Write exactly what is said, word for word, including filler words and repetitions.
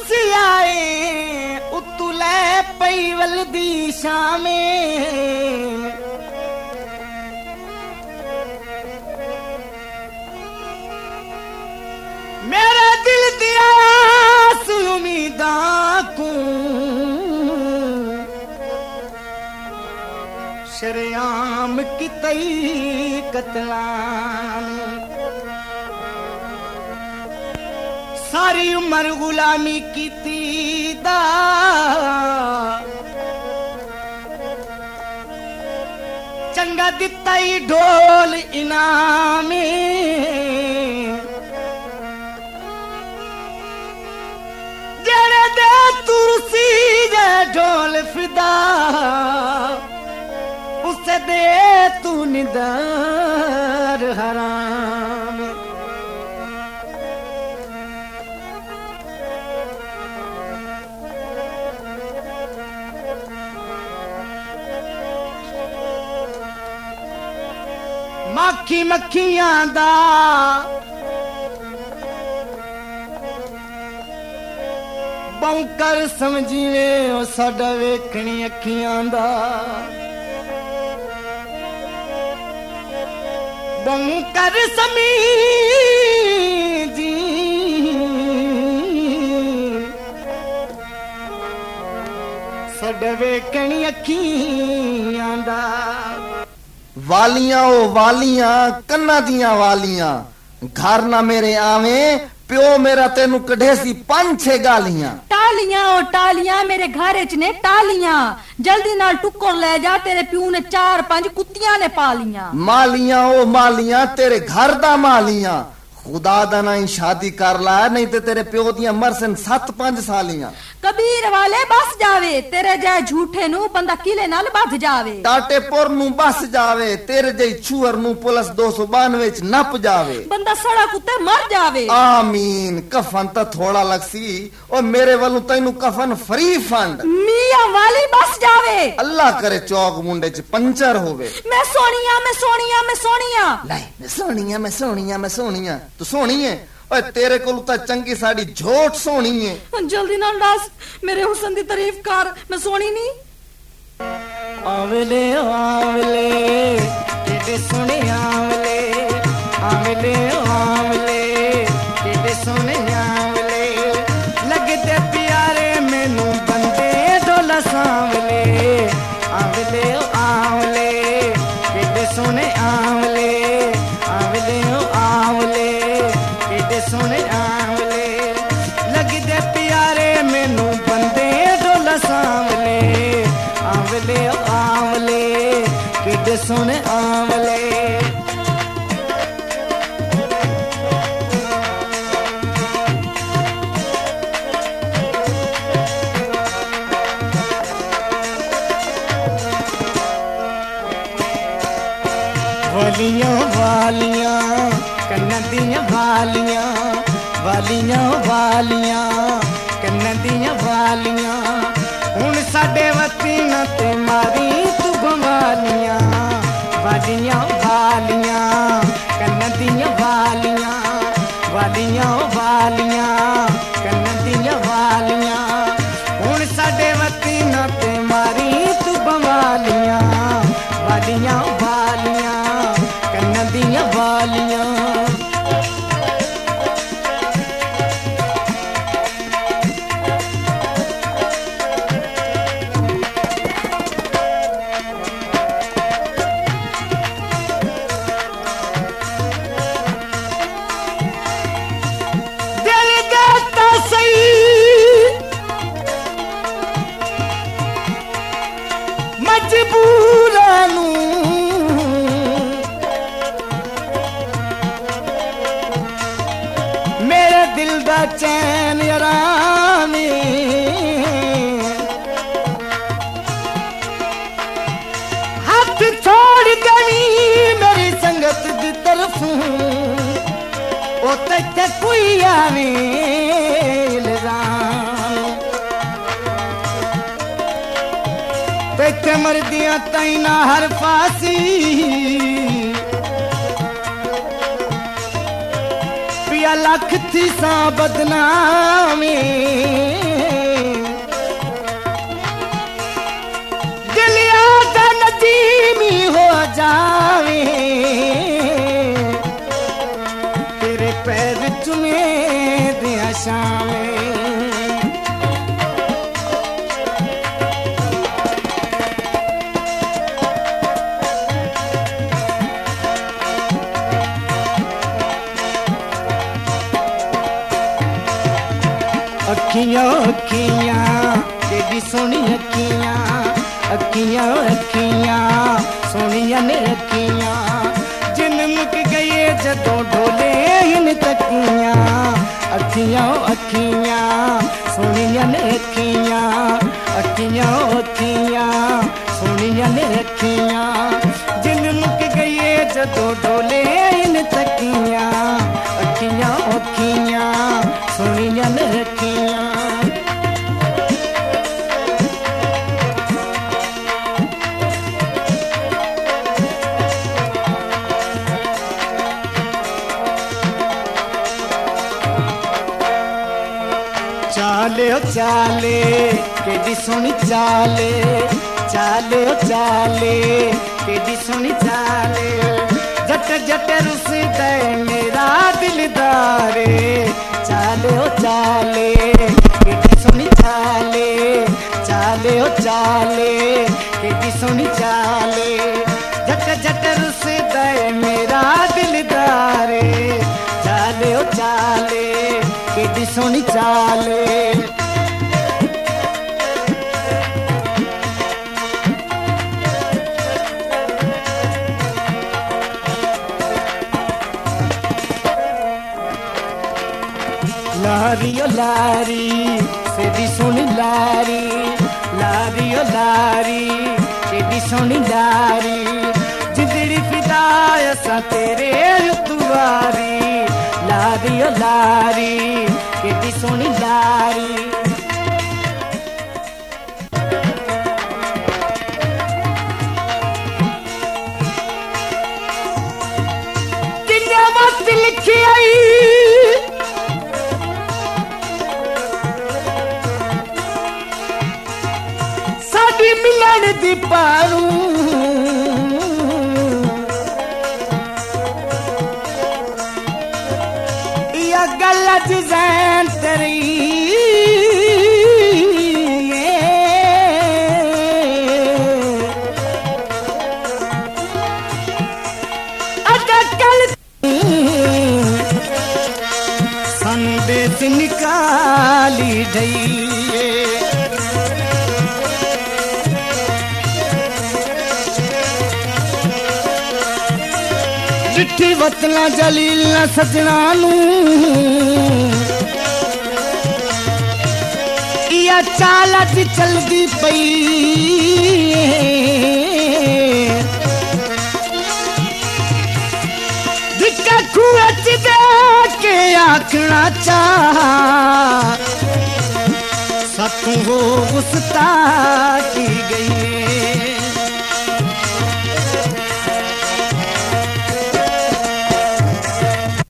आए उतुलै पई वलदी शामे मेरा दिल दिया उम्मीदा को शरेआम कितई कतलान सारी उम्र गुलामी कीती दा चंगा दिता ही ढोल इनामे जेड़े दे तुरसी जे ढोल फिदा उसे दे तू निदर हराम मक्खी मक्खियां दा बौकर समझीवे ओ साडा वेखणी अखियां दा बौकर समझी साडा वेखणी अखियां दा वालियां ओ वालियां कन्ना दियां वालियां घर ना मेरे आवे प्यो मेरा तेनू कढ़े सी पांच छे गालियां टालियां ओ टालियां मेरे घर च ने टालियां जल्दी नाल टुक्कर ले जा तेरे प्यू ने चार पांच कुत्तियां ने पालियां मालियां ओ मालियां तेरे घर दा मालियां खुदा दा ना शादी कर ला नहीं ते तेरे प्यो दियां मरसन सत पांच सालियां कबीर वाले बस जावे तेरे जाए झूठे नू बंदा किले नाल बध जावे टाटेपुर नू बस जावे तेरे जई छुअर नू पुलिस दो सौ बानवे च नप जावे बंदा सड़क उत्ते मर जावे आमीन कफन ता थोड़ा लगसी और मेरे वालू तैनू कफन फ्री फंड मियां वाली बस जावे अल्लाह करे चौक मुंडे च पंचर होवे मैं सोनिया मैं सोनिया मैं सोनिया लाई मैं सोनिया मैं सोनिया मैं सोनिया तू सोनी है ओए तेरे को तो चंगी साड़ी झोट सोनी है जल्दी ना दस मेरे हुस्न दी तारीफ कर मैं सोनी नहीं आंवले आंवले तेरे सोने आंवले आंवले आंवले तेरे सोने आंवले लगदे प्यारे मैनू बंदे डोला सांवले आंवले आंवले तेरे सोने आंवले आंवले आंवले सोने आंवले लगदे प्यारे मैनू बंदे डोला सांवले आंवले आंवले किड्डे सोने आंवले वालियां वालियां कन्ना दियां वालियां वालियां वालियां कन्ना दियां वालियां हुण साडे वती न ते मारी तू बवालियां वालियां वालियां कन्ना दियां वालियां वालियां वालियां कन्ना दियां वालियां हुण साडे वती न ते मारी तू बवालियां वालियां वालियां कन्ना दियां वालियां चैन आरामी हाथ छोड़ गई मेरी संगत दी तरफों ओ ते कोई आवे ते मरदियां ताई ना हर फांसी पिया लख थी सा बदनामी दिलिया दा नदीमी हो जावे तेरे पैर चुमे दिया शामे अखियां अखियां तेरी सोनी अखियां अखियां अखियां सोनिया ने अखियां जिन मुक गए जदों ढोले हिन तकियां अखियां अखियां सोनिया ने अखियां अखियां अखियां सोनिया ने अखियां जिन मुक गए जदों ढोले हिन तकियां अखियां अखियां सोनिया ने अखियां चाले ओ चाले केडी सोनी चाले चाले ओ चाले केडी सोनी चाले जट जट रुसदा मेरा दिलदारे चाले ओ चाले केडी सोनी चाले चाले ओ चाले केडी सोनी चाले जट जट रुसदा मेरा दिलदारे चाले ओ चाले केडी सोनी चाले लारी ओ लारी सेदी सोनी लारी लारी ओ लारी सेदी सोनी लारी जिंदड़ी फिदाय सा तेरे दुआरी लारी ओ लारी केडी सोनी लारी किन्ने मत लिखी आई साडी मिलन दी पारू या गलत जैन तेरी अटकल संदेश निकाली ढई चिट्ठी वतना जलीला सजना नू या चाला च चलदी पई दिक्का खूह च देख के आखना चाह सतू हो गुस्ता की गई